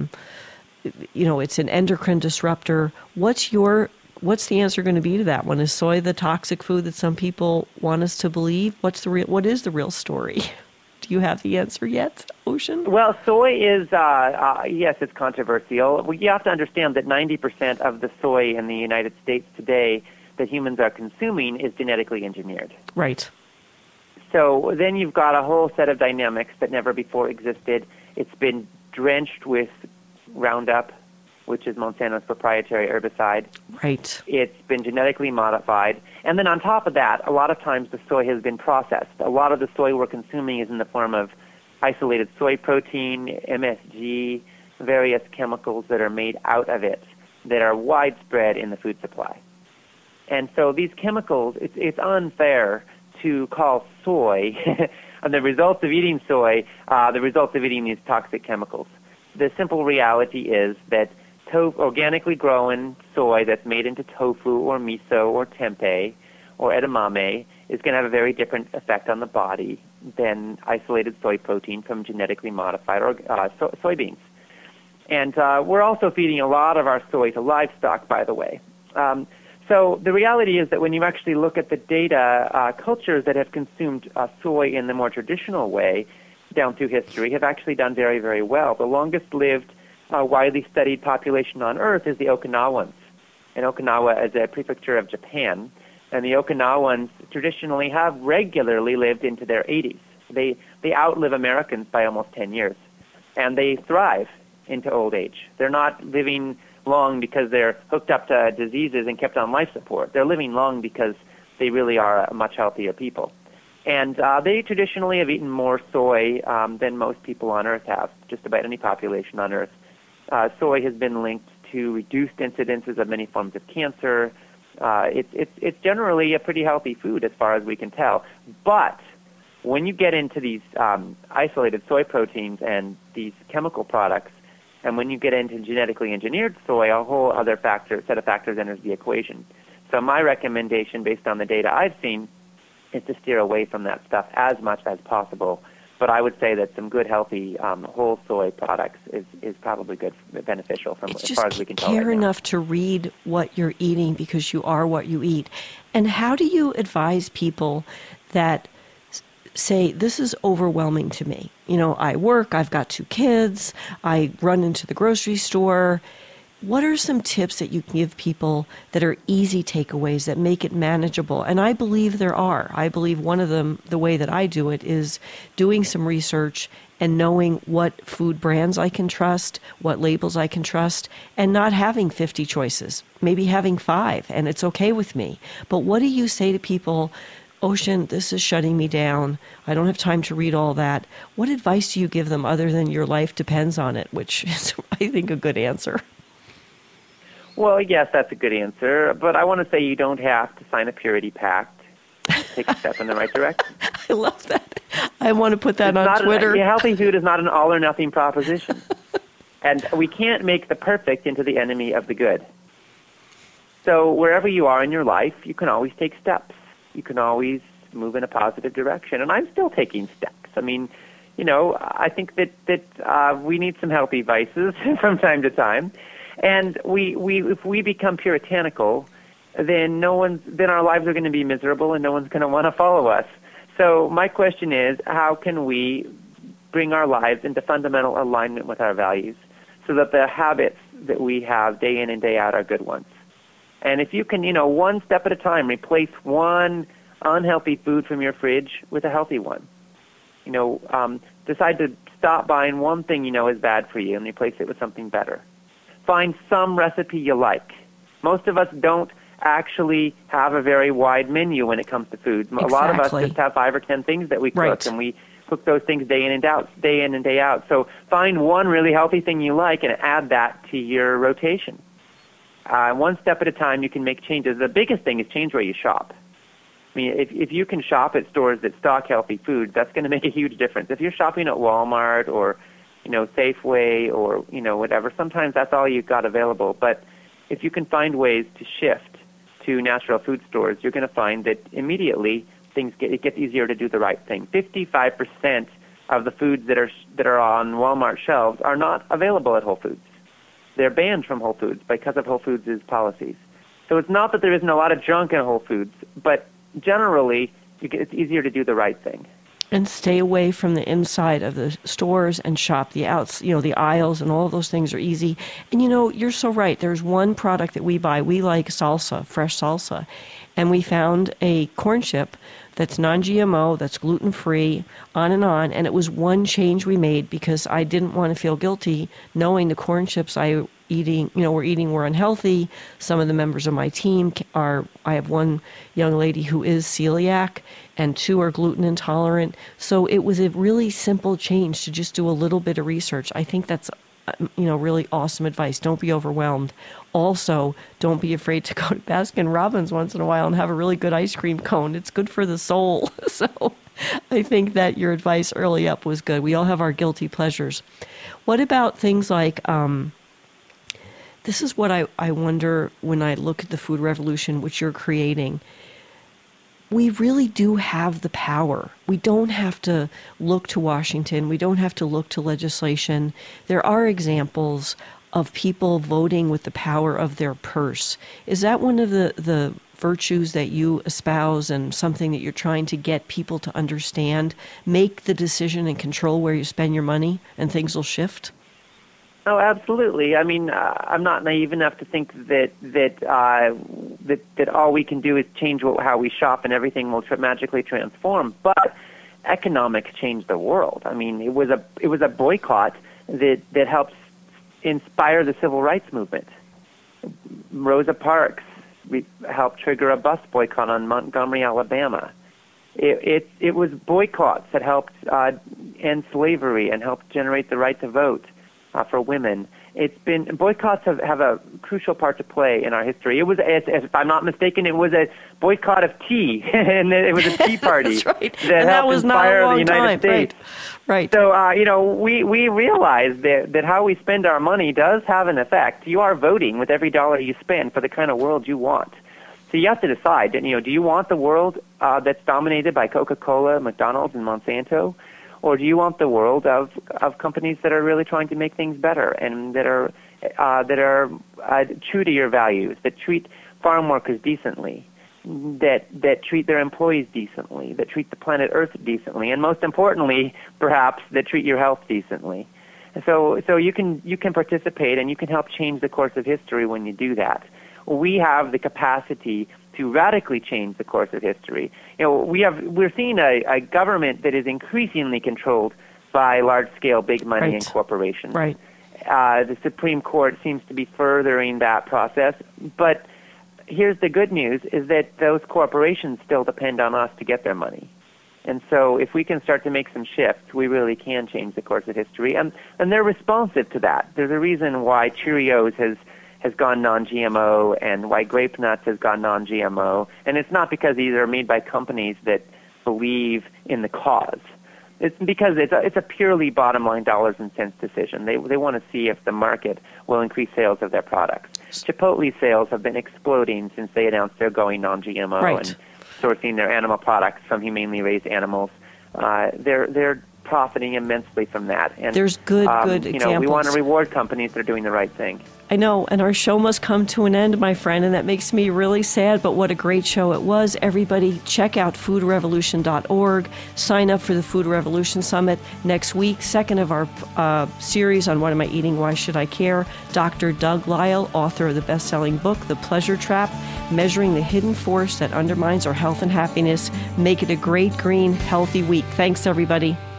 it's an endocrine disruptor. What's the answer going to be to that one? Is soy the toxic food that some people want us to believe? What is the real story? Do you have the answer yet, Ocean? Well, soy is, yes, it's controversial. You have to understand that 90% of the soy in the United States today that humans are consuming is genetically engineered. Right. So then you've got a whole set of dynamics that never before existed. It's been drenched with Roundup, which is Monsanto's proprietary herbicide. Right. It's been genetically modified. And then on top of that, a lot of times the soy has been processed. A lot of the soy we're consuming is in the form of isolated soy protein, MSG, various chemicals that are made out of it that are widespread in the food supply. And so these chemicals, it's unfair to call soy, and the results of eating soy, the results of eating these toxic chemicals. The simple reality is that organically grown soy that's made into tofu or miso or tempeh or edamame is going to have a very different effect on the body than isolated soy protein from genetically modified soybeans. And we're also feeding a lot of our soy to livestock, by the way. So the reality is that when you actually look at the data, cultures that have consumed soy in the more traditional way down through history have actually done very, very well. The longest-lived, widely studied population on Earth is the Okinawans. And Okinawa is a prefecture of Japan. And the Okinawans traditionally have regularly lived into their 80s. They outlive Americans by almost 10 years. And they thrive into old age. They're not living long because they're hooked up to diseases and kept on life support. They're living long because they really are a much healthier people. And they traditionally have eaten more soy than most people on Earth have, just about any population on Earth. Soy has been linked to reduced incidences of many forms of cancer. It's generally a pretty healthy food as far as we can tell. But when you get into these isolated soy proteins and these chemical products, and when you get into genetically engineered soy, a whole other set of factors enters the equation. So my recommendation, based on the data I've seen, is to steer away from that stuff as much as possible. But I would say that some good, healthy whole soy products is probably good, beneficial from as far as we can tell. It's just care enough to read what you're eating because you are what you eat. And how do you advise people that say, this is overwhelming to me? You know, I work, I've got 2 kids, I run into the grocery store. What are some tips that you can give people that are easy takeaways that make it manageable? And I believe there are. I believe one of them, the way that I do it, is doing some research and knowing what food brands I can trust, what labels I can trust, and not having 50 choices, maybe having 5, and it's okay with me. But what do you say to people, Ocean, this is shutting me down, I don't have time to read all that? What advice do you give them other than your life depends on it, which is, I think, a good answer? Well, yes, that's a good answer, but I want to say you don't have to sign a purity pact to take a step in the right direction. I love that. I want to put that on Twitter. Healthy food is not an all-or-nothing proposition. And we can't make the perfect into the enemy of the good. So wherever you are in your life, you can always take steps. You can always move in a positive direction. And I'm still taking steps. I mean, you know, I think that we need some healthy vices from time to time. And if we become puritanical, then our lives are going to be miserable, and no one's going to want to follow us. So my question is, how can we bring our lives into fundamental alignment with our values so that the habits that we have day in and day out are good ones? And if you can, one step at a time, replace one unhealthy food from your fridge with a healthy one. Decide to stop buying one thing is bad for you and replace it with something better. Find some recipe you like. Most of us don't actually have a very wide menu when it comes to food. Exactly. A lot of us just have 5 or 10 things that we cook, Right. and we cook those things day in and day out. So find one really healthy thing you like and add that to your rotation. One step at a time, you can make changes. The biggest thing is change where you shop. I mean, if you can shop at stores that stock healthy food, that's going to make a huge difference. If you're shopping at Walmart or, Safeway or, whatever, sometimes that's all you've got available. But if you can find ways to shift to natural food stores, you're going to find that immediately it gets easier to do the right thing. 55% of the foods that are on Walmart shelves are not available at Whole Foods. They're banned from Whole Foods because of Whole Foods' policies. So it's not that there isn't a lot of junk in Whole Foods, but generally it's easier to do the right thing. And stay away from the inside of the stores and shop the outs. The aisles and all those things are easy. And you're so right. There's one product that we buy. We like salsa, fresh salsa. And we found a corn chip that's non-GMO, that's gluten-free, on. And it was one change we made because I didn't want to feel guilty knowing the corn chips we're eating were unhealthy. Some of the members of my team I have one young lady who is celiac and 2 are gluten intolerant. So it was a really simple change to just do a little bit of research. I think that's really awesome advice. Don't be overwhelmed. Also, don't be afraid to go to Baskin-Robbins once in a while and have a really good ice cream cone. It's good for the soul. So I think that your advice early up was good. We all have our guilty pleasures. What about things like, this is what I wonder when I look at the food revolution, which you're creating. We really do have the power. We don't have to look to Washington. We don't have to look to legislation. There are examples of people voting with the power of their purse. Is that one of the virtues that you espouse and something that you're trying to get people to understand? Make the decision and control where you spend your money and things will shift? Oh, absolutely. I mean, I'm not naive enough to think that all we can do is change how we shop and everything will magically transform. But economics changed the world. I mean, it was a boycott that helped inspire the civil rights movement. Rosa Parks helped trigger a bus boycott on Montgomery, Alabama. It was boycotts that helped end slavery and helped generate the right to vote for women. Boycotts have a crucial part to play in our history. It was, if I'm not mistaken, it was a boycott of tea, and it was a tea party. That's right. That helped inspire the United States. Right. So, we realize that how we spend our money does have an effect. You are voting with every dollar you spend for the kind of world you want. So you have to decide, do you want the world that's dominated by Coca-Cola, McDonald's, and Monsanto? Or do you want the world of companies that are really trying to make things better and that are true to your values, that treat farm workers decently, that treat their employees decently, that treat the planet Earth decently, and most importantly, perhaps, that treat your health decently? So you can participate and you can help change the course of history when you do that. We have the capacity to radically change the course of history. We're seeing a government that is increasingly controlled by large-scale big money and corporations. Right. The Supreme Court seems to be furthering that process. But here's the good news, is that those corporations still depend on us to get their money. And so if we can start to make some shifts, we really can change the course of history. And they're responsive to that. There's a reason why Cheerios has gone non-GMO and why Grape Nuts has gone non-GMO. And it's not because these are made by companies that believe in the cause. It's because it's a purely bottom-line dollars and cents decision. They want to see if the market will increase sales of their products. Chipotle sales have been exploding since they announced they're going non-GMO and sourcing their animal products from humanely raised animals. They're profiting immensely from that. And there's good you know, examples. we want to reward companies that are doing the right thing. I know, and our show must come to an end, my friend, and that makes me really sad, but what a great show it was. Everybody, check out foodrevolution.org. Sign up for the Food Revolution Summit next week, second of our series on What Am I Eating, Why Should I Care? Dr. Doug Lisle, author of the best-selling book, The Pleasure Trap, Measuring the Hidden Force That Undermines Our Health and Happiness. Make it a great, green, healthy week. Thanks, everybody.